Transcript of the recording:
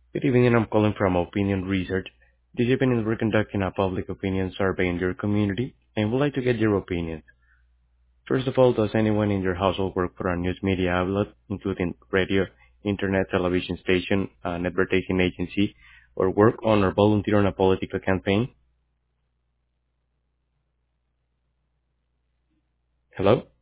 Good evening, I'm calling from Opinion Research. This evening we're conducting a public opinion survey in your community and would like to get your opinion. First of all, does anyone in your household work for a news media outlet, including radio, internet, television station, an advertising agency, or work on or volunteer on a political campaign? Hello?